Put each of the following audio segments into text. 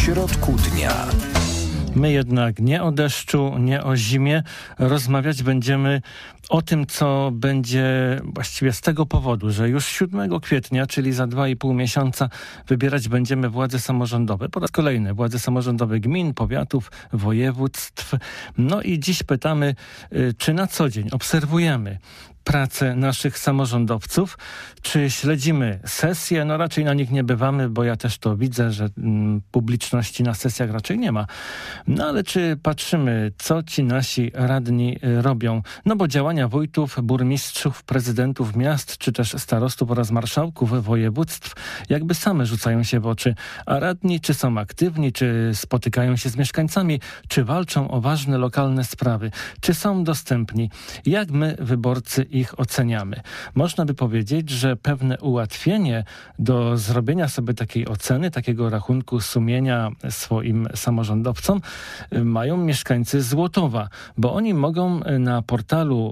środku dnia. My jednak nie o deszczu, nie o zimie. Rozmawiać będziemy o tym, co będzie właściwie z tego powodu, że już 7 kwietnia, czyli za 2,5 miesiąca, wybierać będziemy władze samorządowe. Po raz kolejny władze samorządowe gmin, powiatów, województw. No i dziś pytamy, czy na co dzień obserwujemy pracę naszych samorządowców, czy śledzimy sesje? No raczej na nich nie bywamy, bo ja też to widzę, że publiczności na sesjach raczej nie ma. No ale czy patrzymy, co ci nasi radni robią? No bo działania wójtów, burmistrzów, prezydentów miast, czy też starostów oraz marszałków województw jakby same rzucają się w oczy. A radni czy są aktywni, czy spotykają się z mieszkańcami, czy walczą o ważne lokalne sprawy, czy są dostępni? Jak my, wyborcy, ich oceniamy? Można by powiedzieć, że pewne ułatwienie do zrobienia sobie takiej oceny, takiego rachunku sumienia swoim samorządowcom mają mieszkańcy Złotowa, bo oni mogą na portalu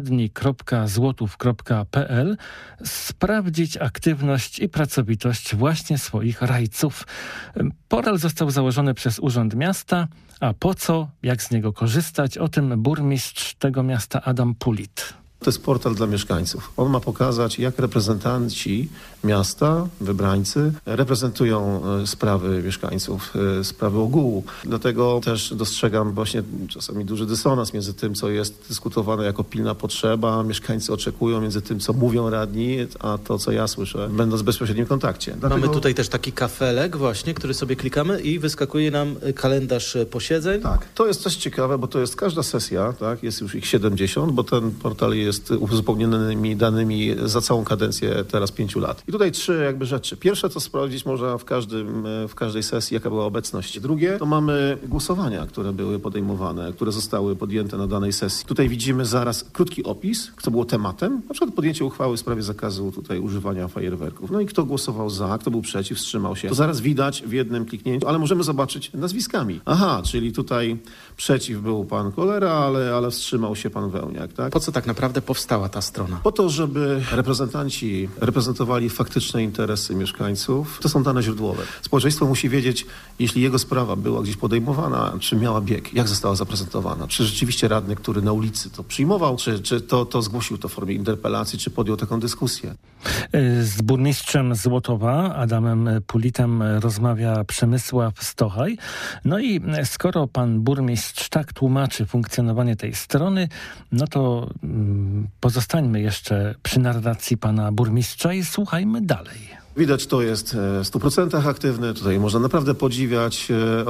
radni.złotów.pl sprawdzić aktywność i pracowitość właśnie swoich rajców. Portal został założony przez Urząd Miasta, a po co, jak z niego korzystać, o tym burmistrz tego miasta Adam Pulit. To jest portal dla mieszkańców. On ma pokazać, jak reprezentanci miasta, wybrańcy, reprezentują sprawy mieszkańców, sprawy ogółu. Dlatego też dostrzegam właśnie czasami duży dysonans między tym, co jest dyskutowane jako pilna potrzeba, mieszkańcy oczekują, między tym, co mówią radni, a to, co ja słyszę, będąc w bezpośrednim kontakcie. Mamy tutaj też taki kafelek właśnie, który sobie klikamy i wyskakuje nam kalendarz posiedzeń. Tak, to jest coś ciekawe, bo to jest każda sesja, tak, jest już ich 70, bo ten portal jest uzupełnionymi danymi za całą kadencję teraz 5 lat. I tutaj 3 jakby rzeczy. Pierwsze, co sprawdzić można w każdej sesji, jaka była obecność. Drugie, to mamy głosowania, które były podejmowane, które zostały podjęte na danej sesji. Tutaj widzimy zaraz krótki opis, co było tematem, na przykład podjęcie uchwały w sprawie zakazu tutaj używania fajerwerków. No i kto głosował za, kto był przeciw, wstrzymał się. To zaraz widać w jednym kliknięciu, ale możemy zobaczyć nazwiskami. Aha, czyli tutaj przeciw był pan Kolera, ale wstrzymał się pan Wełniak, tak? Po co tak naprawdę powstała ta strona? Po to, żeby reprezentanci reprezentowali faktyczne interesy mieszkańców. To są dane źródłowe. Społeczeństwo musi wiedzieć, jeśli jego sprawa była gdzieś podejmowana, czy miała bieg, jak została zaprezentowana. Czy rzeczywiście radny, który na ulicy to przyjmował, czy to zgłosił to w formie interpelacji, czy podjął taką dyskusję. Z burmistrzem Złotowa, Adamem Pulitem, rozmawia Przemysław Stochaj. No i skoro pan burmistrz tak tłumaczy funkcjonowanie tej strony, no to pozostańmy jeszcze przy narracji pana burmistrza i słuchajmy dalej. Widać, to jest w 100% aktywny. Tutaj można naprawdę podziwiać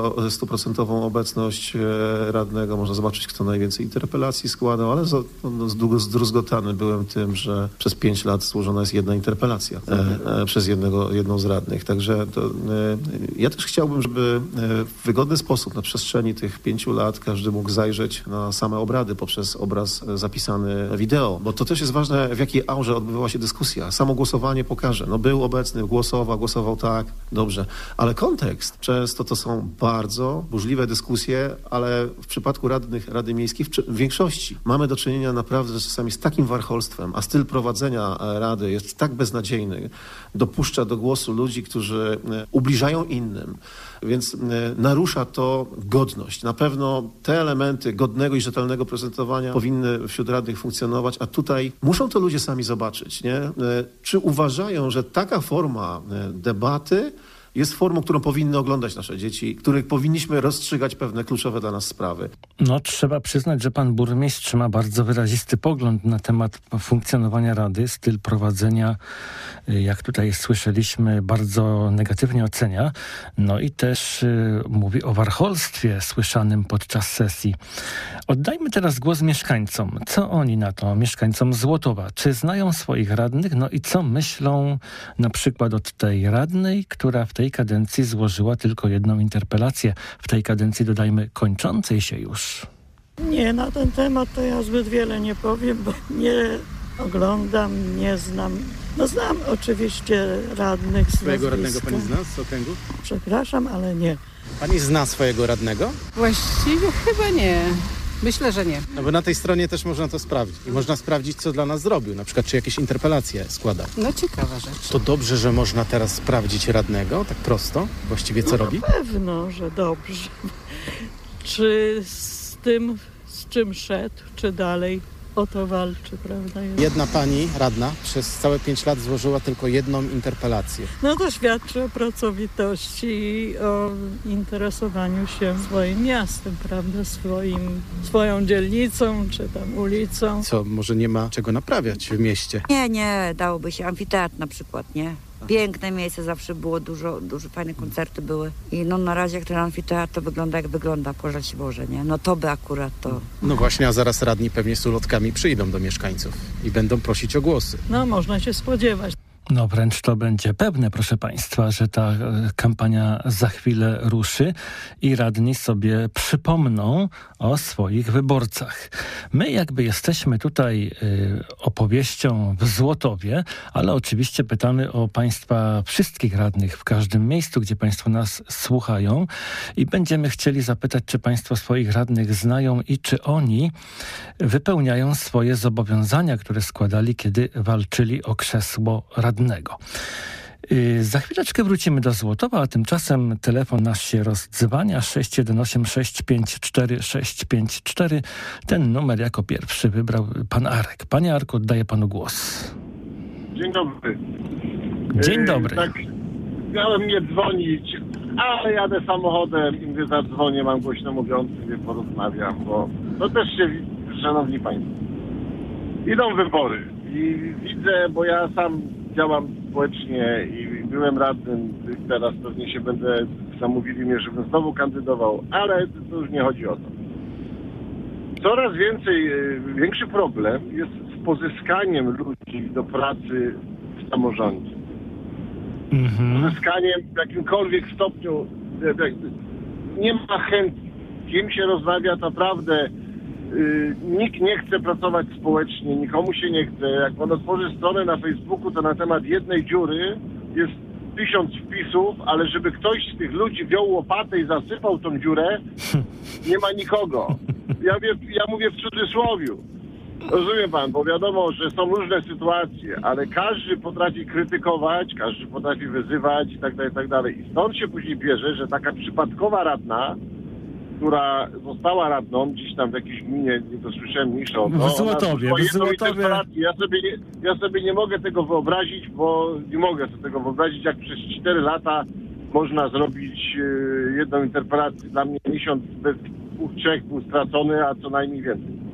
100% obecność radnego. Można zobaczyć, kto najwięcej interpelacji składał, ale zdruzgotany byłem tym, że przez 5 lat złożona jest jedna interpelacja przez jedną z radnych. Także ja też chciałbym, żeby w wygodny sposób na przestrzeni tych 5 lat każdy mógł zajrzeć na same obrady poprzez obraz zapisany wideo, bo to też jest ważne, w jakiej aurze odbywała się dyskusja. Samo głosowanie pokaże. No był obecny, głosował tak, dobrze. Ale kontekst, często to są bardzo burzliwe dyskusje, ale w przypadku radnych Rady Miejskiej w większości mamy do czynienia naprawdę czasami z takim warcholstwem, a styl prowadzenia Rady jest tak beznadziejny, dopuszcza do głosu ludzi, którzy ubliżają innym, więc narusza to godność. Na pewno te elementy godnego i rzetelnego prezentowania powinny wśród radnych funkcjonować, a tutaj muszą to ludzie sami zobaczyć, nie? Czy uważają, że taka forma debaty jest formą, którą powinny oglądać nasze dzieci, których powinniśmy rozstrzygać pewne kluczowe dla nas sprawy. No trzeba przyznać, że pan burmistrz ma bardzo wyrazisty pogląd na temat funkcjonowania Rady. Styl prowadzenia, jak tutaj słyszeliśmy, bardzo negatywnie ocenia. No i też mówi o warcholstwie słyszanym podczas sesji. Oddajmy teraz głos mieszkańcom. Co oni na to, mieszkańcom Złotowa? Czy znają swoich radnych? No i co myślą na przykład od tej radnej, która w tej kadencji złożyła tylko jedną interpelację. W tej kadencji, dodajmy, kończącej się już. Nie, na ten temat to ja zbyt wiele nie powiem, bo nie oglądam, nie znam. No znam oczywiście radnych z Swojego nazwiska. radnego pani zna z okręgu? Przepraszam, ale nie. Pani zna swojego radnego? Właściwie chyba nie. Myślę, że nie. No bo na tej stronie też można to sprawdzić. I można sprawdzić, co dla nas zrobił. Na przykład, czy jakieś interpelacje składał. No ciekawa rzecz. To dobrze, że można teraz sprawdzić radnego, tak prosto? Właściwie co robi? Na pewno, że dobrze. Czy z tym, z czym szedł, czy dalej o to walczy, prawda? Jedna pani radna przez całe 5 lat złożyła tylko jedną interpelację. No to świadczy o pracowitości i o interesowaniu się swoim miastem, prawda? Swoją dzielnicą, czy tam ulicą. Co, może nie ma czego naprawiać w mieście? Nie, dałoby się. Amfiteatr na przykład, nie? Piękne miejsce, zawsze było dużo fajne koncerty były. I no na razie jak ten amfiteatr to wygląda jak wygląda, pożal się Boże, nie? No to by akurat to... No właśnie, a zaraz radni pewnie z ulotkami przyjdą do mieszkańców i będą prosić o głosy. No można się spodziewać. No wręcz to będzie pewne, proszę Państwa, że ta kampania za chwilę ruszy i radni sobie przypomną o swoich wyborcach. My jakby jesteśmy tutaj opowieścią w Złotowie, ale oczywiście pytamy o Państwa wszystkich radnych w każdym miejscu, gdzie Państwo nas słuchają i będziemy chcieli zapytać, czy Państwo swoich radnych znają i czy oni wypełniają swoje zobowiązania, które składali, kiedy walczyli o krzesło radnego. Za chwileczkę wrócimy do Złotowa, a tymczasem telefon nasz się rozdzwania 618 654 654. Ten numer jako pierwszy wybrał pan Arek. Panie Arku, oddaję panu głos. Dzień dobry. Dzień dobry. Tak, miałem nie dzwonić, ale jadę samochodem i gdy zadzwonię, mam głośno mówiący, nie porozmawiam, bo to też się, szanowni państwo, idą wybory i widzę, bo ja sam działam społecznie i byłem radnym, teraz pewnie się będę, zamówili mnie, żebym znowu kandydował, ale to już nie chodzi o to. Coraz większy problem jest z pozyskaniem ludzi do pracy w samorządzie. Pozyskaniem w jakimkolwiek stopniu, nie ma chęci. Kim się rozmawia naprawdę, nikt nie chce pracować społecznie, nikomu się nie chce. Jak pan otworzy stronę na Facebooku, to na temat jednej dziury jest 1000 wpisów, ale żeby ktoś z tych ludzi wziął łopatę i zasypał tą dziurę, nie ma nikogo. Ja mówię w cudzysłowiu. Rozumie pan, bo wiadomo, że są różne sytuacje, ale każdy potrafi krytykować, każdy potrafi wyzywać i tak dalej. I stąd się później bierze, że taka przypadkowa radna, która została radną gdzieś tam w jakiejś gminie, nie to słyszałem mniejsza o to. W Złotowie. Ja sobie nie mogę tego wyobrazić, bo nie mogę sobie tego wyobrazić, jak przez 4 lata można zrobić jedną interpelację. Dla mnie miesiąc bez 2-3 był stracony, a co najmniej więcej.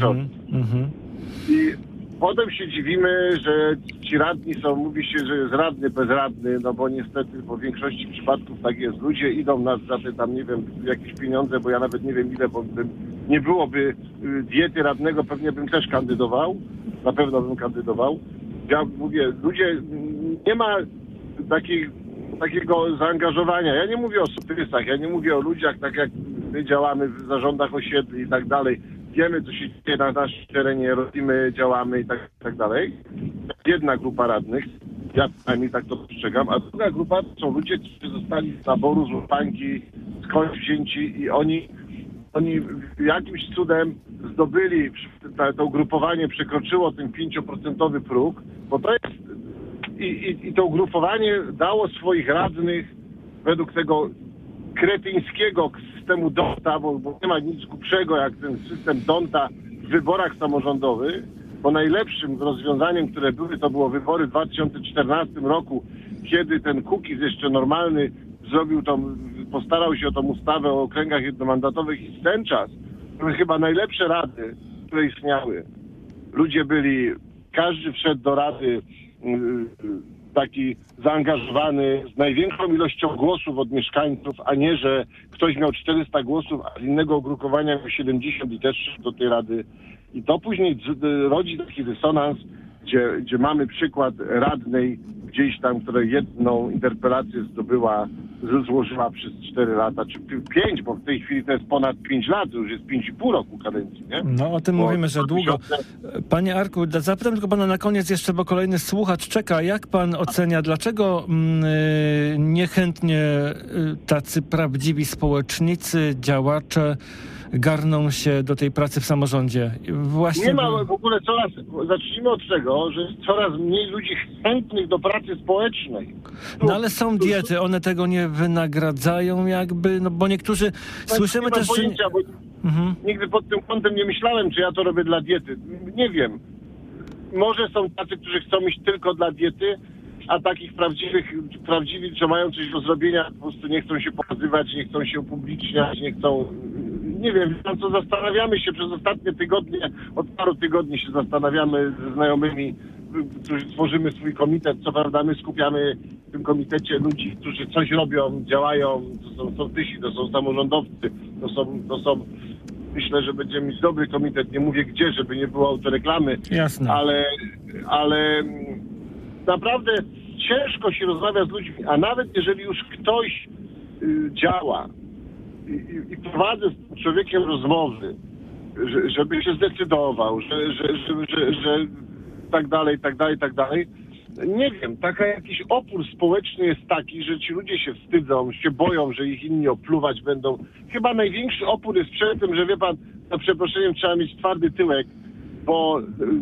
I potem się dziwimy, że ci radni są, mówi się, że jest radny bezradny, no bo niestety w większości przypadków tak jest. Ludzie idą nas za te tam, nie wiem, jakieś pieniądze, bo ja nawet nie wiem ile, bo nie byłoby diety radnego, pewnie bym też kandydował. Na pewno bym kandydował. Ja mówię, ludzie, nie ma takiego zaangażowania. Ja nie mówię o sołtysach, ja nie mówię o ludziach, tak jak my działamy w zarządach osiedli i tak dalej. Wiemy, co się dzieje na naszym terenie, robimy, działamy i tak dalej. Jedna grupa radnych, ja przynajmniej tak to postrzegam, a druga grupa to są ludzie, którzy zostali z naboru, z łupanki, skądś wzięci i oni jakimś cudem zdobyli, to ugrupowanie przekroczyło ten 5% próg, bo to jest i to ugrupowanie dało swoich radnych według tego kretyńskiego systemu Donta, bo nie ma nic głupszego jak ten system Donta w wyborach samorządowych, bo najlepszym rozwiązaniem, które były, to było wybory w 2014 roku, kiedy ten Kukiz jeszcze normalny postarał się o tą ustawę o okręgach jednomandatowych i w ten czas były chyba najlepsze rady, które istniały. Ludzie każdy wszedł do rady taki zaangażowany z największą ilością głosów od mieszkańców, a nie, że ktoś miał 400 głosów, a z innego ugrupowania miał 70 i też szedł do tej rady. I to później rodzi taki dysonans, gdzie mamy przykład radnej gdzieś tam, która jedną interpelację złożyła przez 4 lata, czy 5, bo w tej chwili to jest ponad 5 lat, to już jest 5,5 roku kadencji, nie? No o tym mówimy, że długo. Panie Arku, zapytam tylko pana na koniec jeszcze, bo kolejny słuchacz czeka. Jak pan ocenia, dlaczego niechętnie tacy prawdziwi społecznicy, działacze garną się do tej pracy w samorządzie. Właśnie Nie ma w ogóle zacznijmy od tego, że jest coraz mniej ludzi chętnych do pracy społecznej. No ale są diety, one tego nie wynagradzają jakby, no bo niektórzy... Słyszymy też, że... Pojęcia, bo nigdy pod tym kątem nie myślałem, czy ja to robię dla diety. Nie wiem. Może są tacy, którzy chcą iść tylko dla diety, a takich prawdziwych, co mają coś do zrobienia, po prostu nie chcą się pokazywać, nie chcą się upubliczniać, nie chcą... Nie wiem, co zastanawiamy się przez ostatnie tygodnie, od paru tygodni się zastanawiamy ze znajomymi, którzy tworzymy swój komitet. Co prawda my skupiamy w tym komitecie ludzi, którzy coś robią, działają, to są sołtysi, to są samorządowcy, to są myślę, że będziemy mieć dobry komitet, nie mówię gdzie, żeby nie było autoreklamy. Jasne. Ale naprawdę ciężko się rozmawia z ludźmi, a nawet jeżeli już ktoś działa i prowadzę z tym człowiekiem rozmowy, żeby się zdecydował, że tak dalej. Nie wiem, jakiś opór społeczny jest taki, że ci ludzie się wstydzą, się boją, że ich inni opluwać będą. Chyba największy opór jest przed tym, że wie pan, za przeproszeniem trzeba mieć twardy tyłek, bo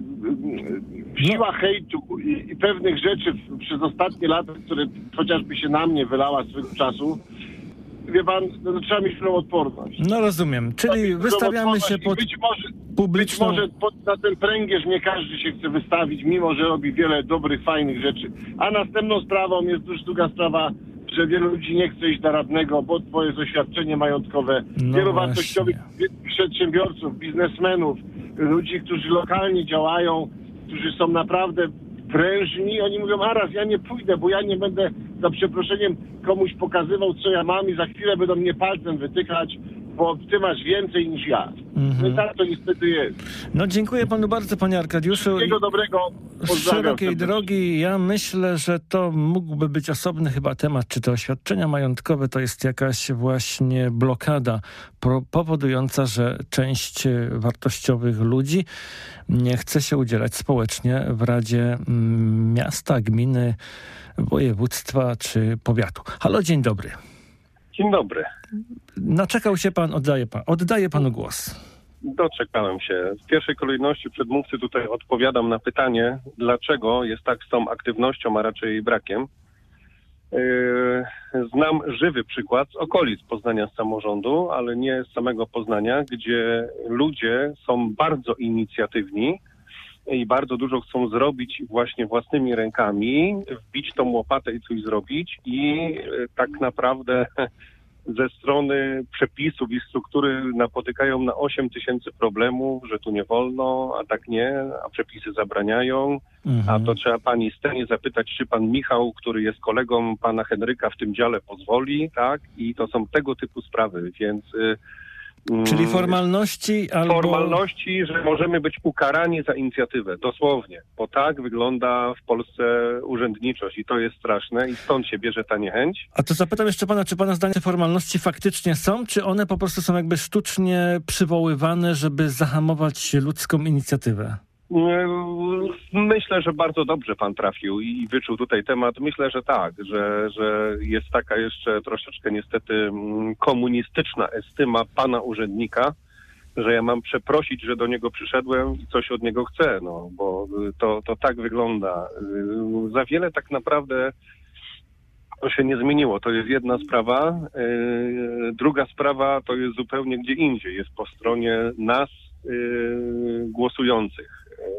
siła hejtu i pewnych rzeczy przez ostatnie lata, które chociażby się na mnie wylała swego czasu, wie pan, trzeba mieć pewną odporność. No rozumiem, czyli wystawiamy się pod publiczną... Być może na ten pręgierz nie każdy się chce wystawić, mimo że robi wiele dobrych, fajnych rzeczy. A następną sprawą jest już druga sprawa, że wielu ludzi nie chce iść do radnego, bo jest oświadczenie majątkowe. No wielu właśnie. wartościowych przedsiębiorców, biznesmenów, ludzi, którzy lokalnie działają, którzy są naprawdę prężni, oni mówią, ja nie pójdę, bo ja nie będę za przeproszeniem komuś pokazywał, co ja mam i za chwilę będą mnie palcem wytykać, bo ty masz więcej niż ja. No i tak to niestety jest. No dziękuję panu bardzo, panie Arkadiuszu. Wszystkiego dobrego. Pozdrawiam Szerokiej serdecznie. drogi. Ja myślę, że to mógłby być osobny chyba temat, czy te oświadczenia majątkowe to jest jakaś właśnie blokada powodująca, że część wartościowych ludzi nie chce się udzielać społecznie w Radzie Miasta, Gminy, Województwa czy Powiatu. Halo, dzień dobry. Dzień dobry. Naczekał się pan, oddaję panu głos. Doczekałem się. W pierwszej kolejności przedmówcy tutaj odpowiadam na pytanie, dlaczego jest tak z tą aktywnością, a raczej jej brakiem. Znam żywy przykład z okolic Poznania, z samorządu, ale nie z samego Poznania, gdzie ludzie są bardzo inicjatywni i bardzo dużo chcą zrobić właśnie własnymi rękami, wbić tą łopatę i coś zrobić i tak naprawdę ze strony przepisów i struktury napotykają na 8 000 problemów, że tu nie wolno, a tak nie, a przepisy zabraniają, a to trzeba pani Stenie zapytać, czy pan Michał, który jest kolegą pana Henryka w tym dziale, pozwoli, tak? I to są tego typu sprawy, więc... Czyli formalności albo... Formalności, że możemy być ukarani za inicjatywę, dosłownie, bo tak wygląda w Polsce urzędniczość i to jest straszne i stąd się bierze ta niechęć. A to zapytam jeszcze pana, czy pana zdaniem te formalności faktycznie są, czy one po prostu są jakby sztucznie przywoływane, żeby zahamować ludzką inicjatywę? Myślę, że bardzo dobrze pan trafił i wyczuł tutaj temat. Myślę, że tak, że jest taka jeszcze troszeczkę niestety komunistyczna estyma pana urzędnika, że ja mam przeprosić, że do niego przyszedłem i coś od niego chcę, no bo to tak wygląda. Za wiele tak naprawdę to się nie zmieniło. To jest jedna sprawa. Druga sprawa to jest zupełnie gdzie indziej. Jest po stronie nas głosujących.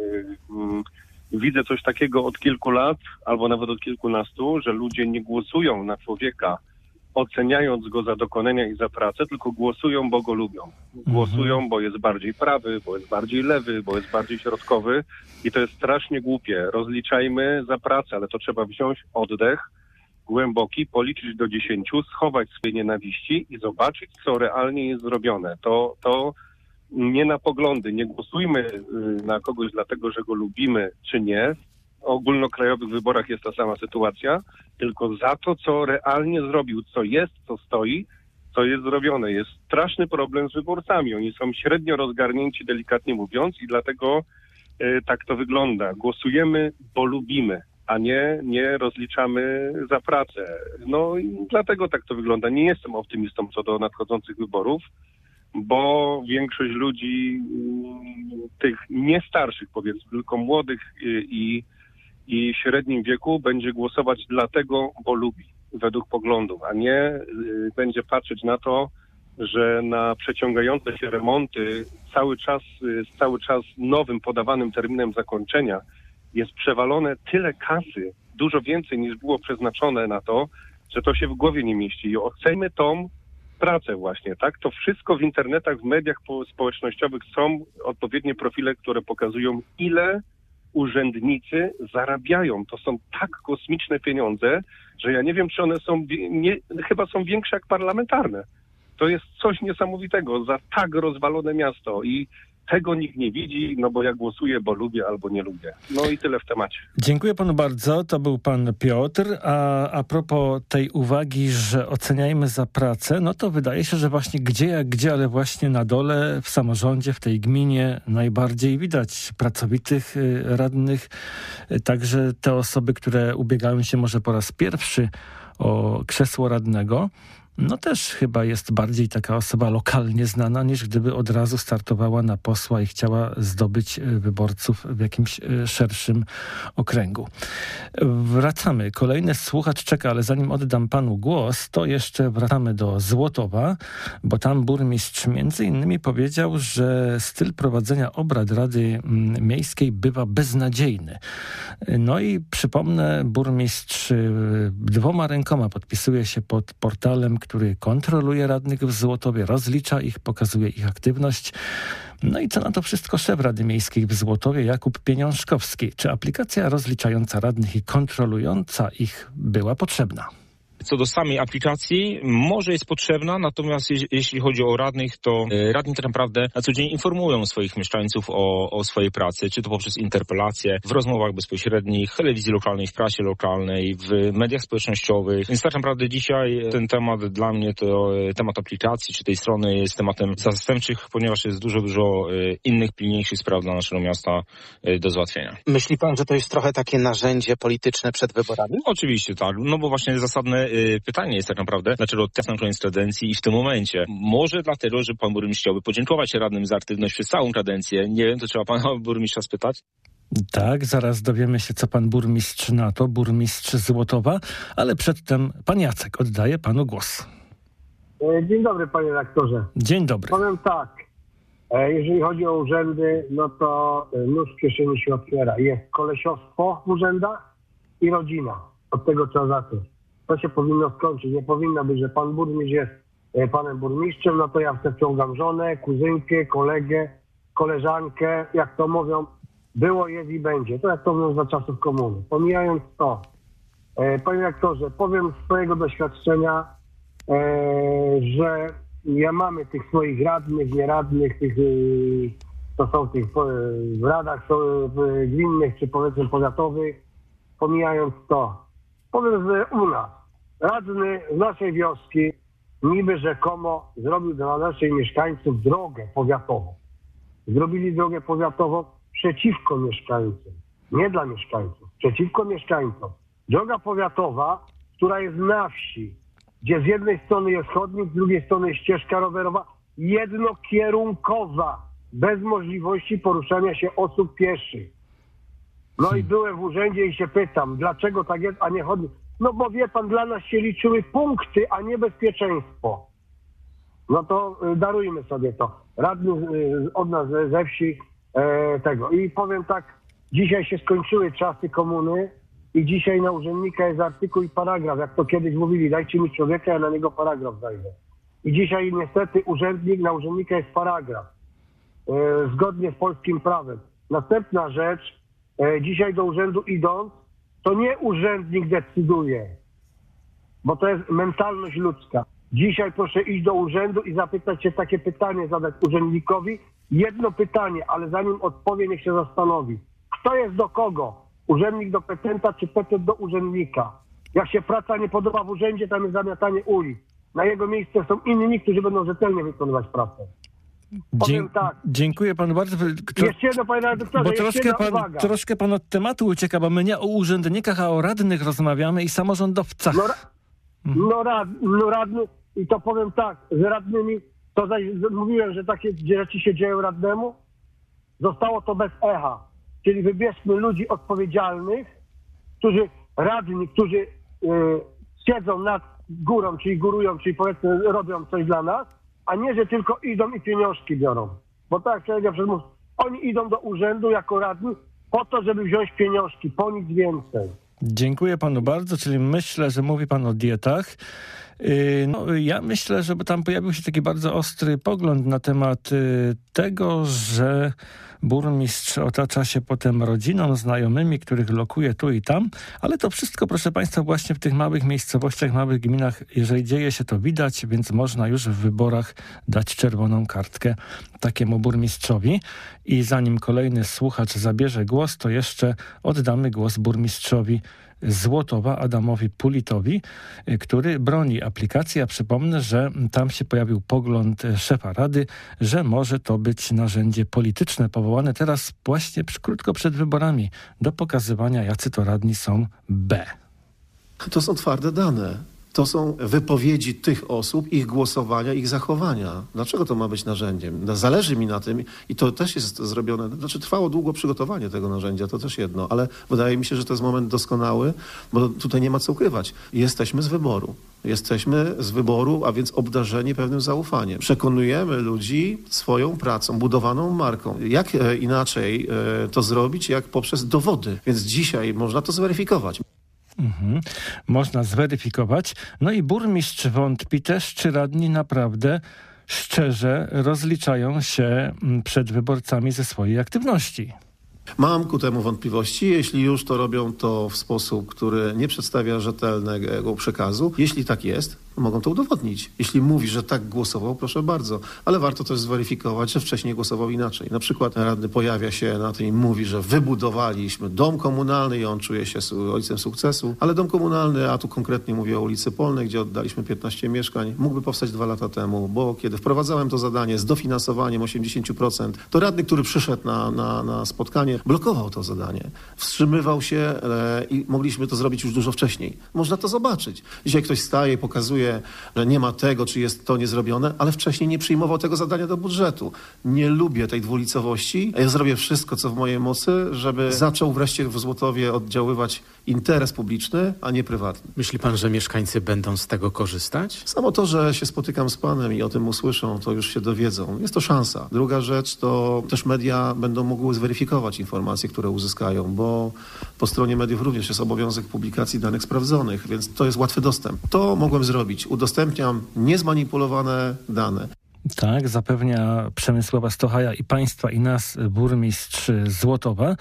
Widzę coś takiego od kilku lat, albo nawet od kilkunastu, że ludzie nie głosują na człowieka, oceniając go za dokonania i za pracę, tylko głosują, bo go lubią. Głosują, bo jest bardziej prawy, bo jest bardziej lewy, bo jest bardziej środkowy i to jest strasznie głupie. Rozliczajmy za pracę, ale to trzeba wziąć oddech głęboki, policzyć do 10, schować swoje nienawiści i zobaczyć, co realnie jest zrobione. To nie na poglądy. Nie głosujmy na kogoś dlatego, że go lubimy, czy nie. W ogólnokrajowych wyborach jest ta sama sytuacja, tylko za to, co realnie zrobił, co jest, co stoi, co jest zrobione. Jest straszny problem z wyborcami. Oni są średnio rozgarnięci, delikatnie mówiąc, i dlatego tak to wygląda. Głosujemy, bo lubimy, a nie rozliczamy za pracę. No i dlatego tak to wygląda. Nie jestem optymistą co do nadchodzących wyborów. bo większość ludzi, tych nie starszych powiedzmy, tylko młodych i średnim wieku będzie głosować dlatego, bo lubi, według poglądów, a nie będzie patrzeć na to, że na przeciągające się remonty cały czas nowym podawanym terminem zakończenia jest przewalone tyle kasy, dużo więcej niż było przeznaczone na to, że to się w głowie nie mieści. I oceńmy tą pracę właśnie, tak? To wszystko w internetach, w mediach społecznościowych są odpowiednie profile, które pokazują, ile urzędnicy zarabiają. To są tak kosmiczne pieniądze, że ja nie wiem, czy one są, chyba są większe jak parlamentarne. To jest coś niesamowitego za tak rozwalone miasto i tego nikt nie widzi, no bo ja głosuję, bo lubię albo nie lubię. No i tyle w temacie. Dziękuję panu bardzo. To był pan Piotr. A propos tej uwagi, że oceniajmy za pracę, no to wydaje się, że właśnie gdzie, ale właśnie na dole, w samorządzie, w tej gminie najbardziej widać pracowitych radnych. Także te osoby, które ubiegają się może po raz pierwszy o krzesło radnego, no też chyba jest bardziej taka osoba lokalnie znana, niż gdyby od razu startowała na posła i chciała zdobyć wyborców w jakimś szerszym okręgu. Wracamy. Kolejny słuchacz czeka, ale zanim oddam panu głos, to jeszcze wracamy do Złotowa, bo tam burmistrz między innymi powiedział, że styl prowadzenia obrad Rady Miejskiej bywa beznadziejny. No i przypomnę, burmistrz 2 rękoma podpisuje się pod portalem, który kontroluje radnych w Złotowie, rozlicza ich, pokazuje ich aktywność. No i co na to wszystko szef Rady Miejskiej w Złotowie, Jakub Pieniążkowski. Czy aplikacja rozliczająca radnych i kontrolująca ich była potrzebna? Co do samej aplikacji, może jest potrzebna, natomiast jeśli chodzi o radnych, to radni tak naprawdę na co dzień informują swoich mieszkańców o swojej pracy, czy to poprzez interpelacje, w rozmowach bezpośrednich, w telewizji lokalnej, w prasie lokalnej, w mediach społecznościowych. Więc tak naprawdę dzisiaj ten temat dla mnie to temat aplikacji, czy tej strony jest tematem zastępczych, ponieważ jest dużo innych, pilniejszych spraw dla naszego miasta do załatwienia. Myśli pan, że to jest trochę takie narzędzie polityczne przed wyborami? Oczywiście tak, no bo właśnie zasadne pytanie jest tak naprawdę, dlaczego na koniec kadencji i w tym momencie. Może dlatego, że pan burmistrz chciałby podziękować radnym za aktywność przez całą kadencję. Nie wiem, to trzeba pana burmistrza spytać. Tak, zaraz dowiemy się, co pan burmistrz na to, burmistrz Złotowa, ale przedtem pan Jacek, oddaję panu głos. Dzień dobry, panie redaktorze. Dzień dobry. Powiem tak, jeżeli chodzi o urzędy, no to nóż w kieszeni się otwiera. Jest kolesiostwo w urzędach i rodzina. Od tego trzeba zacząć. To się powinno skończyć. Nie powinno być, że pan burmistrz jest panem burmistrzem, no to ja wciągam żonę, kuzynkę, kolegę, koleżankę, jak to mówią, było, jest i będzie. To jak to mówią za czasów komuny. Pomijając to, panie redaktorze, powiem z swojego doświadczenia, że mamy tych swoich radnych, nieradnych, tych, to są tych w radach gminnych czy powiedzmy powiatowych. Pomijając to, powiem, że u nas radny z naszej wioski niby rzekomo zrobił dla naszych mieszkańców drogę powiatową. Zrobili drogę powiatową przeciwko mieszkańcom. Nie dla mieszkańców, przeciwko mieszkańcom. Droga powiatowa, która jest na wsi, gdzie z jednej strony jest chodnik, z drugiej strony jest ścieżka rowerowa, jednokierunkowa, bez możliwości poruszania się osób pieszych. No i byłem w urzędzie i się pytam, dlaczego tak jest, a nie chodnik. No bo wie pan, dla nas się liczyły punkty, a nie bezpieczeństwo. No to darujmy sobie to. Radny od nas ze wsi tego. I powiem tak, dzisiaj się skończyły czasy komuny i dzisiaj na urzędnika jest artykuł i paragraf. Jak to kiedyś mówili, dajcie mi człowieka, ja na niego paragraf zajdę. I dzisiaj niestety na urzędnika jest paragraf. Zgodnie z polskim prawem. Następna rzecz, dzisiaj do urzędu idąc, to nie urzędnik decyduje, bo to jest mentalność ludzka. Dzisiaj proszę iść do urzędu i zapytać się, takie pytanie zadać urzędnikowi. Jedno pytanie, ale zanim odpowie, niech się zastanowi. Kto jest do kogo? Urzędnik do petenta czy petent do urzędnika? Jak się praca nie podoba w urzędzie, tam jest zamiatanie ulic. Na jego miejsce są inni, którzy będą rzetelnie wykonywać pracę. Powiem tak. Dziękuję panu bardzo. Jeszcze jedno, panie redaktorze, bo troszkę pan od tematu ucieka, bo my nie o urzędnikach, a o radnych rozmawiamy i samorządowcach. Radny, i to powiem tak, z radnymi To mówiłem, że takie rzeczy się dzieją radnemu. Zostało to bez echa. Czyli wybierzmy ludzi odpowiedzialnych, radni, którzy siedzą nad górą, czyli górują, czyli powiedzmy robią coś dla nas, a nie, że tylko idą i pieniążki biorą. Bo tak jak powiedział przez most, oni idą do urzędu jako radni po to, żeby wziąć pieniążki, po nic więcej. Dziękuję panu bardzo, czyli myślę, że mówi pan o dietach. Ja myślę, że tam pojawił się taki bardzo ostry pogląd na temat tego, że burmistrz otacza się potem rodziną, znajomymi, których lokuje tu i tam, ale to wszystko, proszę państwa, właśnie w tych małych miejscowościach, małych gminach, jeżeli dzieje się, to widać, więc można już w wyborach dać czerwoną kartkę takiemu burmistrzowi. I zanim kolejny słuchacz zabierze głos, to jeszcze oddamy głos burmistrzowi Złotowa, Adamowi Pulitowi, który broni aplikacji. Ja przypomnę, że tam się pojawił pogląd szefa Rady, że może to być narzędzie polityczne powołane teraz właśnie krótko przed wyborami do pokazywania, jacy to radni są B. To są twarde dane. To są wypowiedzi tych osób, ich głosowania, ich zachowania. Dlaczego to ma być narzędziem? Zależy mi na tym i to też jest zrobione. Znaczy trwało długo przygotowanie tego narzędzia, to też jedno, ale wydaje mi się, że to jest moment doskonały, bo tutaj nie ma co ukrywać. Jesteśmy z wyboru. Jesteśmy z wyboru, a więc obdarzeni pewnym zaufaniem. Przekonujemy ludzi swoją pracą, budowaną marką. Jak inaczej to zrobić, jak poprzez dowody? Więc dzisiaj można to zweryfikować. Można zweryfikować. No i burmistrz wątpi też, czy radni naprawdę szczerze rozliczają się przed wyborcami ze swojej aktywności. Mam ku temu wątpliwości. Jeśli już, to robią to w sposób, który nie przedstawia rzetelnego przekazu. Jeśli tak jest, mogą to udowodnić. Jeśli mówi, że tak głosował, proszę bardzo. Ale warto też zweryfikować, że wcześniej głosował inaczej. Na przykład radny pojawia się na tym i mówi, że wybudowaliśmy dom komunalny i on czuje się ojcem sukcesu. Ale dom komunalny, a tu konkretnie mówię o ulicy Polnej, gdzie oddaliśmy 15 mieszkań, mógłby powstać 2 lata temu, bo kiedy wprowadzałem to zadanie z dofinansowaniem 80%, to radny, który przyszedł na spotkanie, blokował to zadanie. Wstrzymywał się i mogliśmy to zrobić już dużo wcześniej. Można to zobaczyć. Dzisiaj ktoś staje i pokazuje, że nie ma tego, czy jest to niezrobione, ale wcześniej nie przyjmował tego zadania do budżetu. Nie lubię tej dwulicowości. Ja zrobię wszystko, co w mojej mocy, żeby zaczął wreszcie w Złotowie oddziaływać interes publiczny, a nie prywatny. Myśli pan, że mieszkańcy będą z tego korzystać? Samo to, że się spotykam z panem i o tym usłyszą, to już się dowiedzą. Jest to szansa. Druga rzecz, to też media będą mogły zweryfikować informacje, które uzyskają, bo po stronie mediów również jest obowiązek publikacji danych sprawdzonych, więc to jest łatwy dostęp. To mogłem zrobić. Udostępniam niezmanipulowane dane. Tak, zapewnia Przemysława Stochaja i państwa, i nas burmistrz Złotowa.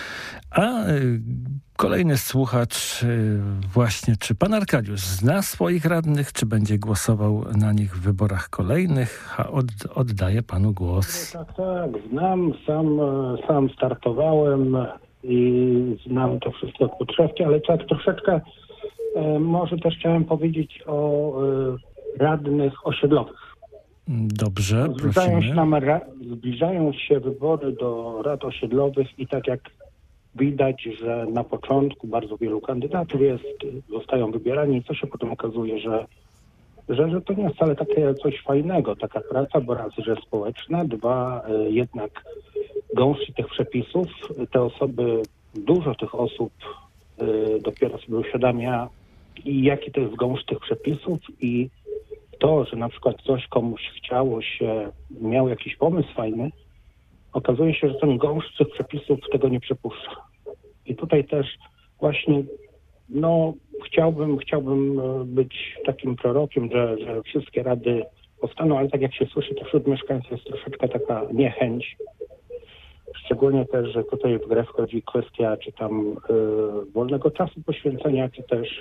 A kolejny słuchacz właśnie, czy pan Arkadiusz zna swoich radnych, czy będzie głosował na nich w wyborach kolejnych? Oddaję panu głos. Tak, znam, sam startowałem i znam to wszystko od podszewki, ale tak troszeczkę może też chciałem powiedzieć o radnych osiedlowych. Dobrze, prosimy. Zbliżają się wybory do rad osiedlowych i tak jak widać, że na początku bardzo wielu kandydatów zostają wybierani, co się potem okazuje, że to nie jest wcale takie coś fajnego, taka praca, bo raz, że społeczna, dwa, jednak gąszcz tych przepisów, te osoby, dużo tych osób dopiero sobie uświadamia, i jaki to jest gąszcz tych przepisów i to, że na przykład coś komuś chciało się, miał jakiś pomysł fajny, okazuje się, że ten gąszcz tych przepisów tego nie przepuszcza. I tutaj też właśnie, chciałbym być takim prorokiem, że wszystkie rady powstaną, ale tak jak się słyszy, to wśród mieszkańców jest troszeczkę taka niechęć. Szczególnie też, że tutaj w grę wchodzi kwestia czy tam wolnego czasu poświęcenia, czy też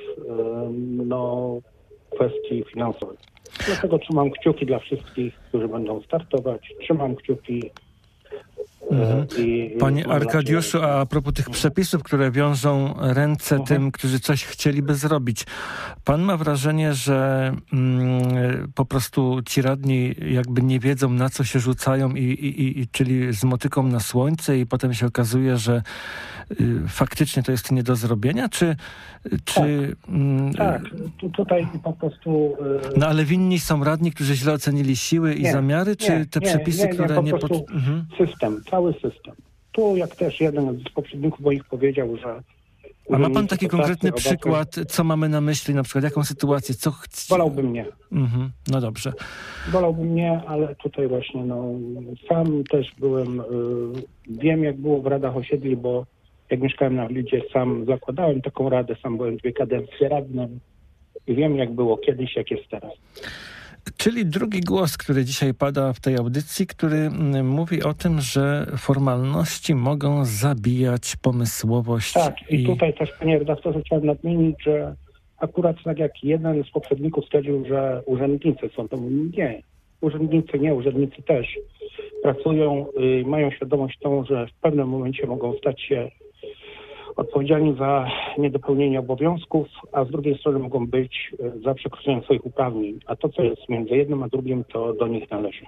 kwestii finansowych. Dlatego trzymam kciuki dla wszystkich, którzy będą startować. Trzymam kciuki Panie Arkadiuszu, a propos tych przepisów, które wiążą ręce tym, którzy coś chcieliby zrobić. Pan ma wrażenie, że po prostu ci radni jakby nie wiedzą, na co się rzucają czyli z motyką na słońce i potem się okazuje, że faktycznie to jest nie do zrobienia, czy tak, tutaj po prostu... No ale winni są radni, którzy źle ocenili siły i zamiary, czy te przepisy, które nie... System, cały system. Tu jak też jeden z poprzedników moich powiedział, że... A ma pan taki konkretny przykład, co mamy na myśli, na przykład jaką sytuację, co Wolałbym nie. No dobrze. Wolałbym nie, ale tutaj właśnie sam też byłem, wiem jak było w radach osiedli, bo jak mieszkałem na Lidzie, sam zakładałem taką radę, sam byłem 2 kadencje radnym i wiem jak było kiedyś, jak jest teraz. Czyli drugi głos, który dzisiaj pada w tej audycji, który mówi o tym, że formalności mogą zabijać pomysłowość. Tak, i tutaj też, panie redaktorze, chciałem nadmienić, że akurat tak jak jeden z poprzedników stwierdził, że urzędnicy są, to nie. Urzędnicy też pracują, mają świadomość tą, że w pewnym momencie mogą stać się odpowiedzialni za niedopełnienie obowiązków, a z drugiej strony mogą być za przekroczenie swoich uprawnień. A to, co jest między jednym a drugim, to do nich należy.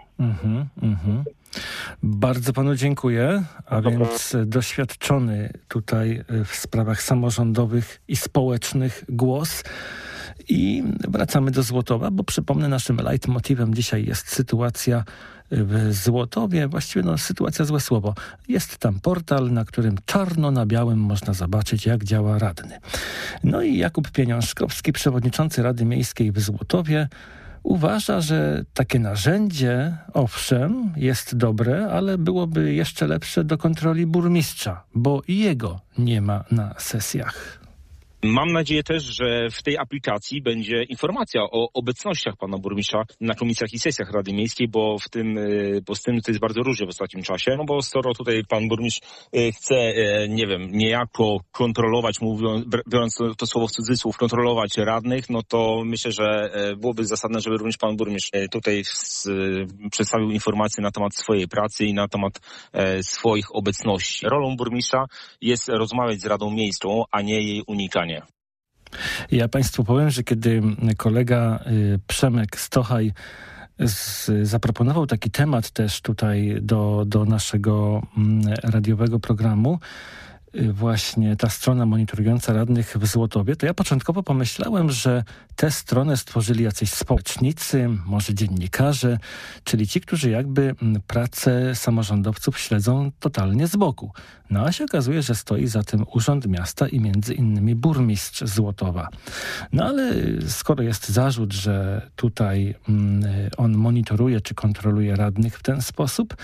Bardzo panu dziękuję. A więc doświadczony tutaj w sprawach samorządowych i społecznych głos. I wracamy do Złotowa, bo przypomnę, naszym leitmotywem dzisiaj jest sytuacja w Złotowie, właściwie sytuacja złe słowo. Jest tam portal, na którym czarno na białym można zobaczyć, jak działa radny. No i Jakub Pieniążkowski, przewodniczący Rady Miejskiej w Złotowie, uważa, że takie narzędzie, owszem, jest dobre, ale byłoby jeszcze lepsze do kontroli burmistrza, bo i jego nie ma na sesjach. Mam nadzieję też, że w tej aplikacji będzie informacja o obecnościach pana burmistrza na komisjach i sesjach Rady Miejskiej, bo z tym to jest bardzo różnie w ostatnim czasie. No bo skoro tutaj pan burmistrz chce, niejako kontrolować, biorąc to słowo w cudzysłów, kontrolować radnych, no to myślę, że byłoby zasadne, żeby również pan burmistrz tutaj przedstawił informacje na temat swojej pracy i na temat swoich obecności. Rolą burmistrza jest rozmawiać z Radą Miejską, a nie jej unikanie. Ja państwu powiem, że kiedy kolega Przemek Stochaj zaproponował taki temat też tutaj do naszego radiowego programu, właśnie ta strona monitorująca radnych w Złotowie, to ja początkowo pomyślałem, że tę stronę stworzyli jacyś społecznicy, może dziennikarze, czyli ci, którzy jakby pracę samorządowców śledzą totalnie z boku. No a się okazuje, że stoi za tym Urząd Miasta i między innymi burmistrz Złotowa. No ale skoro jest zarzut, że tutaj on monitoruje czy kontroluje radnych w ten sposób,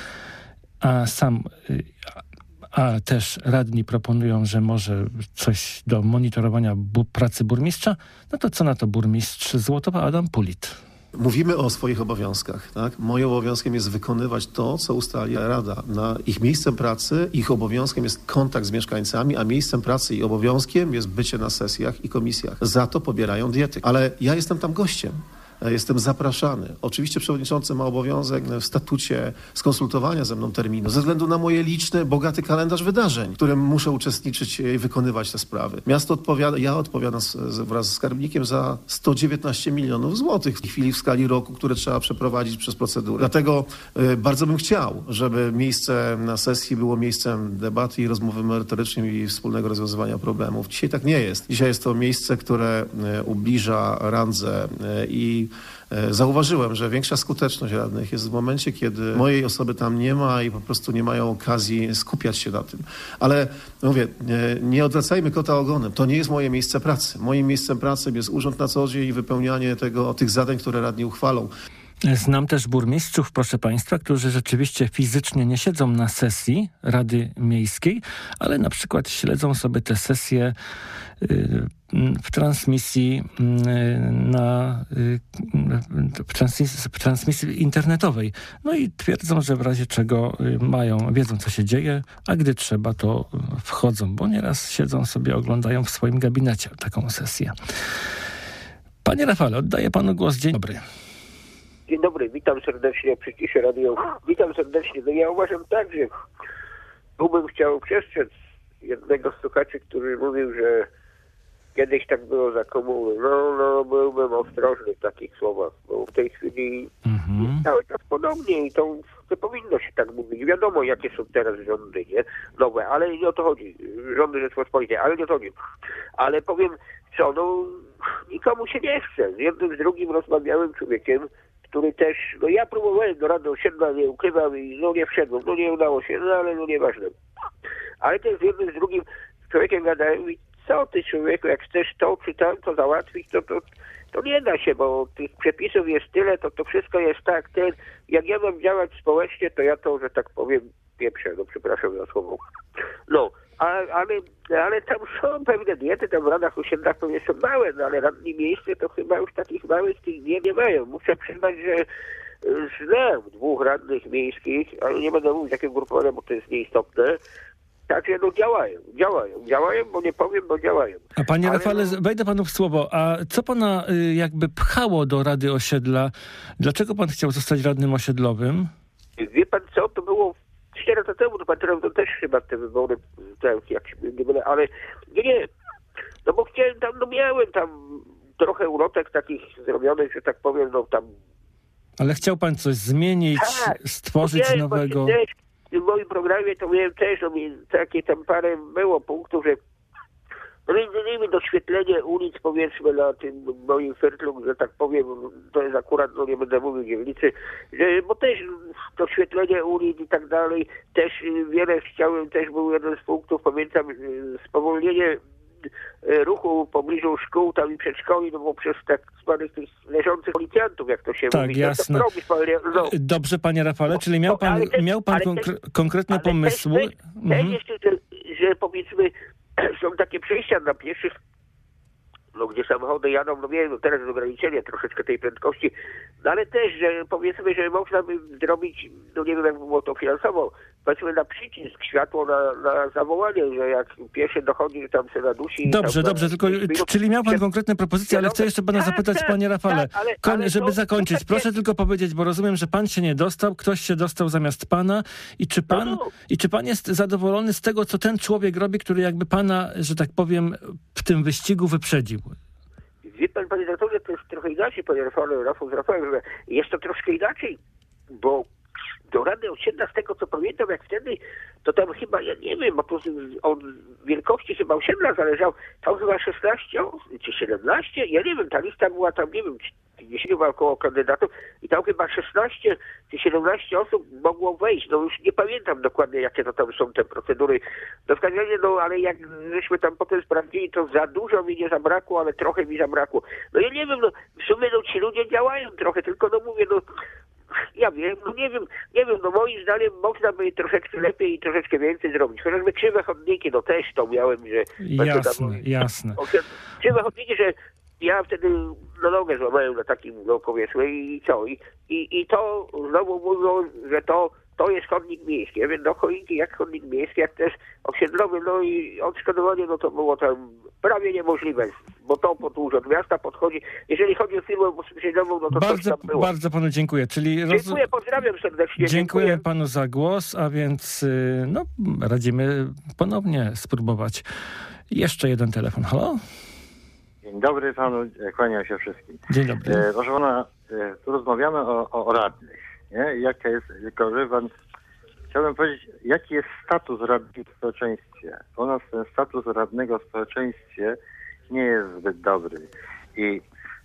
a też radni proponują, że może coś do monitorowania pracy burmistrza, no to co na to burmistrz Złotowa Adam Pulit? Mówimy o swoich obowiązkach, tak? Moim obowiązkiem jest wykonywać to, co ustali Rada. Ich miejscem pracy, ich obowiązkiem jest kontakt z mieszkańcami, a miejscem pracy i obowiązkiem jest bycie na sesjach i komisjach. Za to pobierają diety. Ale ja jestem tam gościem. Jestem zapraszany. Oczywiście przewodniczący ma obowiązek w statucie skonsultowania ze mną terminu, ze względu na moje liczne, bogaty kalendarz wydarzeń, w którym muszę uczestniczyć i wykonywać te sprawy. Miasto ja odpowiadam wraz z skarbnikiem za 119 milionów złotych w chwili w skali roku, które trzeba przeprowadzić przez procedurę. Dlatego bardzo bym chciał, żeby miejsce na sesji było miejscem debaty i rozmowy merytorycznej i wspólnego rozwiązywania problemów. Dzisiaj tak nie jest. Dzisiaj jest to miejsce, które ubliża randze i zauważyłem, że większa skuteczność radnych jest w momencie, kiedy mojej osoby tam nie ma i po prostu nie mają okazji skupiać się na tym. Ale mówię, nie odwracajmy kota ogonem. To nie jest moje miejsce pracy. Moim miejscem pracy jest urząd na co dzień i wypełnianie tych zadań, które radni uchwalą. Znam też burmistrzów, proszę państwa, którzy rzeczywiście fizycznie nie siedzą na sesji Rady Miejskiej, ale na przykład śledzą sobie te sesje w transmisji w transmisji internetowej. No i twierdzą, że w razie czego wiedzą, co się dzieje, a gdy trzeba, to wchodzą, bo nieraz siedzą sobie, oglądają w swoim gabinecie taką sesję. Panie Rafale, oddaję panu głos. Dzień dobry. Dzień dobry, witam serdecznie, przyciszę radio. Witam serdecznie. No ja uważam tak, że Tu bym chciał przestrzec jednego z słuchaczy, który mówił, że kiedyś tak było za komuny. No, byłbym ostrożny w takich słowach, bo w tej chwili jest cały czas podobnie i to nie powinno się tak mówić. Wiadomo, jakie są teraz rządy, nie? Nowe, ale nie o to chodzi. Rządy Rzeczpospolitej, ale nie o to chodzi. Ale powiem, co, no, nikomu się nie chce. Z jednym, z drugim rozmawiałem człowiekiem, który też, no ja próbowałem do Rady Osiedla, nie ukrywam i no nie wszedłem, no nie udało się, no ale no nieważne. Ale też z jednym, z drugim człowiekiem gadałem i co ty człowieku, jak chcesz to czy tamto załatwić, to nie da się, bo tych przepisów jest tyle, to wszystko jest tak, jak ja mam działać społecznie, to ja to, że tak powiem, pieprzę, no przepraszam za słowo. No, ale tam są pewne diety, tam w radach osiedlach to nie są małe, no ale radni miejskie to chyba już takich małych tych diet nie mają. Muszę przyznać, że znam 2 radnych miejskich, ale nie będę mówić jakie ugrupowania, bo to jest nieistotne. Także no działają, bo nie powiem, bo działają. A panie Rafale, wejdę panu w słowo, a co pana jakby pchało do Rady Osiedla? Dlaczego pan chciał zostać radnym osiedlowym? Wie pan co, to było 4 lata temu, to też chyba te wybory, jak się nie mylę, ale nie, no bo chciałem tam, no miałem tam trochę ulotek takich zrobionych, że tak powiem, no tam. Ale chciał pan coś zmienić, stworzyć nowego? W moim programie to miałem też, no, takie tam parę było punktów, że między innymi doświetlenie ulic, powiedzmy, na tym moim fertlu, że tak powiem, to jest akurat, no nie będę mówił dzielnicy, bo też doświetlenie ulic i tak dalej, też wiele chciałem, też był jeden z punktów, pamiętam, spowolnienie ruchu w pobliżu szkół tam i przedszkoli, no bo przez tak zwanych tych leżących policjantów, jak to się mówi. Tak, jasne. No. Dobrze, panie Rafale, czyli miał pan konkretne pomysły? Też jeszcze, że powiedzmy, są takie przejścia dla pieszych, no gdzie samochody jadą, no wiem, no teraz jest ograniczenie troszeczkę tej prędkości, no ale też, że powiedzmy, że można by zrobić, no nie wiem jak by było to finansowo, powiedzmy na przycisk, światło na zawołanie, że jak pieszy dochodzi, że tam się nadusi. Dobrze, tylko czyli miał pan konkretne propozycje, ale chcę jeszcze pana zapytać, panie Rafale, żeby zakończyć, proszę tylko powiedzieć, bo rozumiem, że pan się nie dostał, ktoś się dostał zamiast pana i czy pan jest zadowolony z tego, co ten człowiek robi, który jakby pana, że tak powiem, w tym wyścigu wyprzedził? Wie pan, panie doktorze, to jest trochę inaczej, panie Rafał z Rafałem, że jest to troszkę inaczej, bo do Rady Osiedla, z tego co pamiętam, jak wtedy, to tam chyba, ja nie wiem, bo to od wielkości chyba osiedla zależało, tam chyba 16 czy 17, ja nie wiem, ta lista była tam, nie wiem, 50 około kandydatów i tam chyba 16 czy 17 osób mogło wejść, no już nie pamiętam dokładnie, jakie to tam są te procedury. No w każdym razie, no ale jak żeśmy tam potem sprawdzili, to za dużo mi nie zabrakło, ale trochę mi zabrakło. No ja nie wiem, no w sumie no ci ludzie działają trochę, tylko no mówię, no ja wiem, no nie wiem, no moim zdaniem można by troszeczkę lepiej i troszeczkę więcej zrobić. Chociażby krzywe chodniki, no też to miałem, że... Jasne. Krzywe chodniki, że ja wtedy nogę złamałem na takim, no powiedzmy, i co? I to znowu mówią, że to jest chodnik miejski. Ja wiem, no choinki jak chodnik miejski, jak też osiedlowy, no i odszkodowanie, no to było tam prawie niemożliwe, bo to podłuż od miasta podchodzi. Jeżeli chodzi o firmę osiedlową, no to coś tam było. Bardzo panu dziękuję. Dziękuję, pozdrawiam serdecznie. Dziękuję panu za głos, a więc no radzimy ponownie spróbować. Jeszcze jeden telefon. Halo? Dzień dobry panu, kłaniam się wszystkim. Dzień dobry. Proszę pana, tu rozmawiamy o radnych, nie? Jaka jest, chciałbym powiedzieć, jaki jest status radnych w społeczeństwie. U nas ten status radnego w społeczeństwie nie jest zbyt dobry. I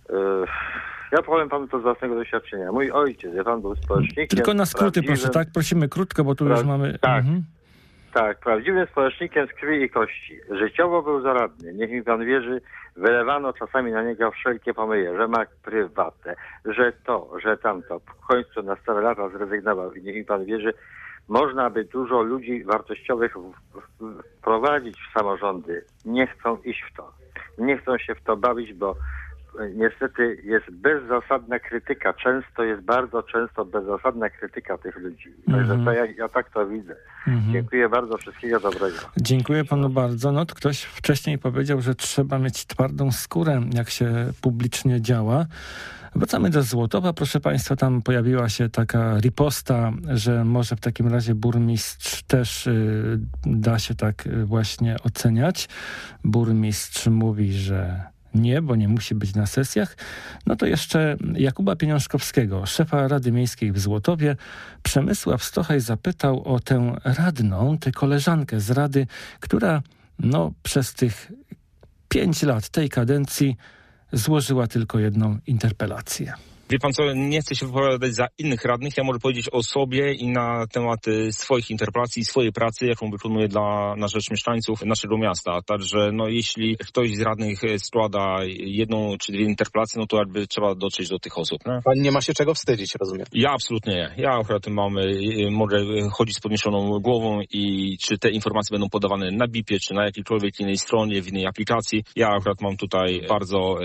ja powiem panu to z własnego doświadczenia. Mój ojciec, pan był społecznikiem. Tylko na skróty proszę, tak? Prosimy krótko, bo tu już mamy... Tak. Tak, prawdziwym społecznikiem z krwi i kości. Życiowo był zaradny. Niech mi pan wierzy, wylewano czasami na niego wszelkie pomyje, że ma prywatę, że to, że tamto. W końcu na stare lata zrezygnował i niech mi pan wierzy, można by dużo ludzi wartościowych wprowadzić w samorządy. Nie chcą iść w to. Nie chcą się w to bawić, bo niestety jest bezzasadna krytyka. Bardzo często bezzasadna krytyka tych ludzi. Także to ja tak to widzę. Dziękuję bardzo, wszystkiego dobrego. Dziękuję panu bardzo. No, ktoś wcześniej powiedział, że trzeba mieć twardą skórę, jak się publicznie działa. Wracamy do Złotowa. Proszę państwa, tam pojawiła się taka riposta, że może w takim razie burmistrz też da się tak właśnie oceniać. Burmistrz mówi, że nie, bo nie musi być na sesjach. No to jeszcze Jakuba Pieniążkowskiego, szefa Rady Miejskiej w Złotowie, Przemysław Stochaj zapytał o tę radną, tę koleżankę z Rady, która przez tych 5 lat tej kadencji złożyła tylko jedną interpelację. Wie pan co, nie chcę się wypowiadać za innych radnych, ja mogę powiedzieć o sobie i na temat swoich interpelacji, swojej pracy, jaką wykonuję na rzecz mieszkańców naszego miasta. Także jeśli ktoś z radnych składa 1 czy 2 interpelacje, to jakby trzeba dotrzeć do tych osób. Nie? Pan nie ma się czego wstydzić, rozumiem? Ja absolutnie nie. Ja akurat mogę chodzić z podniesioną głową i czy te informacje będą podawane na BIP-ie, czy na jakiejkolwiek innej stronie, w innej aplikacji. Ja akurat mam tutaj bardzo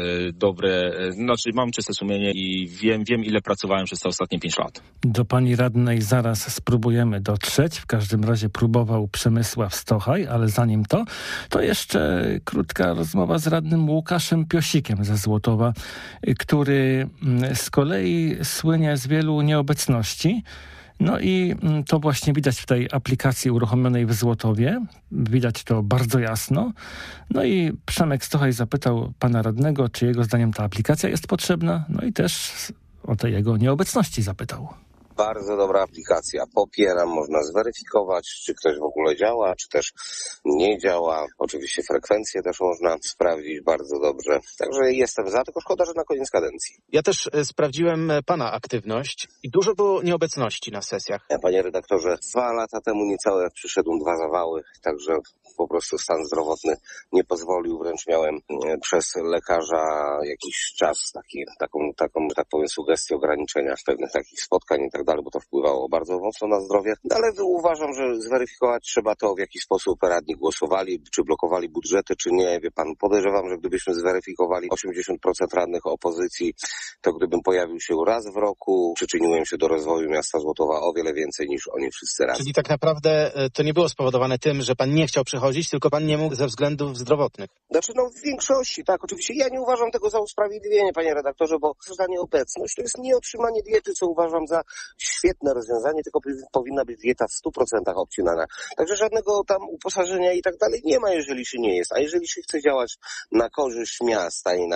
mam czyste sumienie i wiem, ile pracowałem przez te ostatnie 5 lat. Do pani radnej zaraz spróbujemy dotrzeć. W każdym razie próbował Przemysław Stochaj, ale zanim to jeszcze krótka rozmowa z radnym Łukaszem Piosikiem ze Złotowa, który z kolei słynie z wielu nieobecności. No i to właśnie widać w tej aplikacji uruchomionej w Złotowie. Widać to bardzo jasno. No i Przemek Stochaj zapytał pana radnego, czy jego zdaniem ta aplikacja jest potrzebna. No i też o tej jego nieobecności zapytał. Bardzo dobra aplikacja. Popieram, można zweryfikować, czy ktoś w ogóle działa, czy też nie działa. Oczywiście frekwencję też można sprawdzić bardzo dobrze. Także jestem za, tylko szkoda, że na koniec kadencji. Ja też sprawdziłem pana aktywność i dużo było nieobecności na sesjach. Panie redaktorze, 2 lata temu niecałe przyszedłem 2 zawały, także po prostu stan zdrowotny nie pozwolił, wręcz miałem przez lekarza jakiś czas taką, że tak powiem, sugestię ograniczenia pewnych takich spotkań i tak dalej, bo to wpływało bardzo mocno na zdrowie. Ale uważam, że zweryfikować trzeba to, w jaki sposób radni głosowali, czy blokowali budżety, czy nie. Wie pan, podejrzewam, że gdybyśmy zweryfikowali 80% radnych opozycji, to gdybym pojawił się raz w roku, przyczyniłem się do rozwoju miasta Złotowa o wiele więcej niż oni wszyscy razem. Czyli tak naprawdę to nie było spowodowane tym, że pan nie chciał przychodzić, tylko pan nie mógł ze względów zdrowotnych. Znaczy, w większości, tak. Oczywiście ja nie uważam tego za usprawiedliwienie, panie redaktorze, bo za nieobecność to jest nieotrzymanie diety, co uważam za świetne rozwiązanie, tylko powinna być dieta w 100% obcinana. Także żadnego tam uposażenia i tak dalej nie ma, jeżeli się nie jest. A jeżeli się chce działać na korzyść miasta i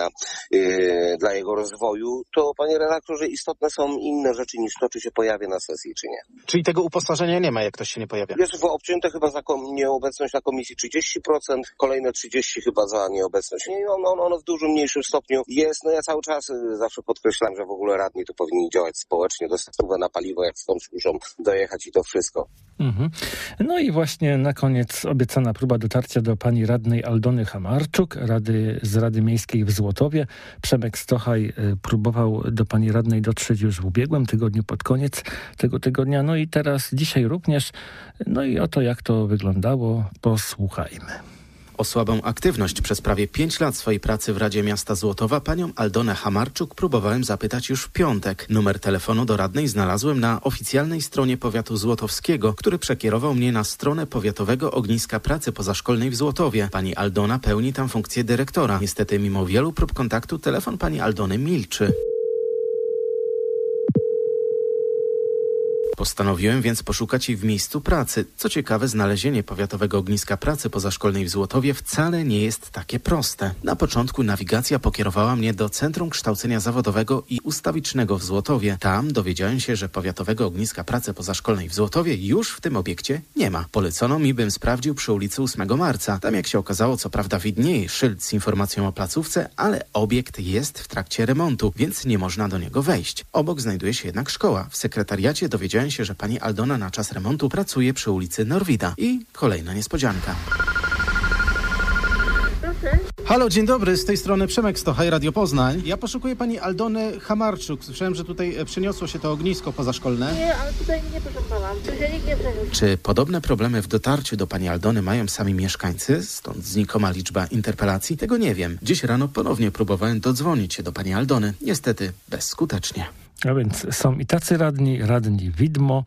dla jego rozwoju, to, panie redaktorze, istotne są inne rzeczy niż to, czy się pojawia na sesji, czy nie. Czyli tego uposażenia nie ma, jak ktoś się nie pojawia? Jest obcięte chyba za nieobecność na komisji 30%, kolejne 30% chyba za nieobecność. Ono w dużo mniejszym stopniu jest. Ja cały czas zawsze podkreślam, że w ogóle radni to powinni działać społecznie, dostać na paliwo, jak stąd muszą dojechać i to wszystko. No i właśnie na koniec obiecana próba dotarcia do pani radnej Aldony Hamarczuk z Rady Miejskiej w Złotowie. Przemek Stochaj próbował do pani radnej dotrzeć już w ubiegłym tygodniu, pod koniec tego tygodnia. No i teraz, dzisiaj również. No i oto jak to wyglądało, posłuchajmy. O słabą aktywność przez prawie 5 lat swojej pracy w Radzie Miasta Złotowa panią Aldonę Hamarczuk próbowałem zapytać już w piątek. Numer telefonu do radnej znalazłem na oficjalnej stronie powiatu złotowskiego, który przekierował mnie na stronę Powiatowego Ogniska Pracy Pozaszkolnej w Złotowie. Pani Aldona pełni tam funkcję dyrektora. Niestety mimo wielu prób kontaktu telefon pani Aldony milczy. Postanowiłem więc poszukać jej w miejscu pracy. Co ciekawe, znalezienie Powiatowego Ogniska Pracy Pozaszkolnej w Złotowie wcale nie jest takie proste. Na początku nawigacja pokierowała mnie do Centrum Kształcenia Zawodowego i Ustawicznego w Złotowie. Tam dowiedziałem się, że Powiatowego Ogniska Pracy Pozaszkolnej w Złotowie już w tym obiekcie nie ma. Polecono mi, bym sprawdził przy ulicy 8 Marca. Tam, jak się okazało, co prawda widnieje szyld z informacją o placówce, ale obiekt jest w trakcie remontu, więc nie można do niego wejść. Obok znajduje się jednak szkoła. W sekretariacie dowiedziałem się, że pani Aldona na czas remontu pracuje przy ulicy Norwida. I kolejna niespodzianka. Proszę. Halo, dzień dobry, z tej strony Przemek Stochaj, Radio Poznań. Ja poszukuję pani Aldony Hamarczuk. Słyszałem, że tutaj przeniosło się to ognisko pozaszkolne. Nie, ale tutaj nie, proszę pana, tu się nikt nie przeniósł. Czy podobne problemy w dotarciu do pani Aldony mają sami mieszkańcy? Stąd znikoma liczba interpelacji? Tego nie wiem. Dziś rano ponownie próbowałem dodzwonić się do pani Aldony. Niestety bezskutecznie. A więc są i tacy radni widmo.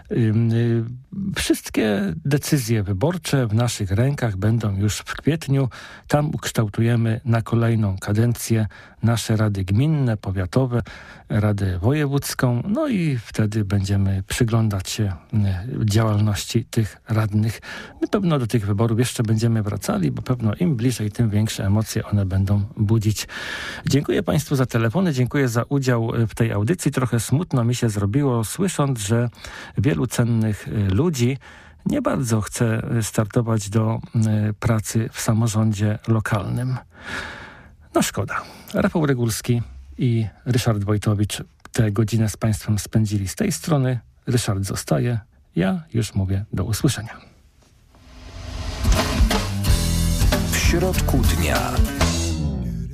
Wszystkie decyzje wyborcze w naszych rękach będą już w kwietniu. Tam ukształtujemy na kolejną kadencję nasze rady gminne, powiatowe, radę wojewódzką. No i wtedy będziemy przyglądać się działalności tych radnych. My pewno do tych wyborów jeszcze będziemy wracali, bo pewno im bliżej, tym większe emocje one będą budzić. Dziękuję Państwu za telefony, dziękuję za udział w tej audycji. Trochę smutno mi się zrobiło, słysząc, że wielu cennych ludzi nie bardzo chce startować do pracy w samorządzie lokalnym. No szkoda. Rafał Regulski i Ryszard Wojtowicz tę godzinę z Państwem spędzili z tej strony. Ryszard zostaje. Ja już mówię do usłyszenia. W środku dnia.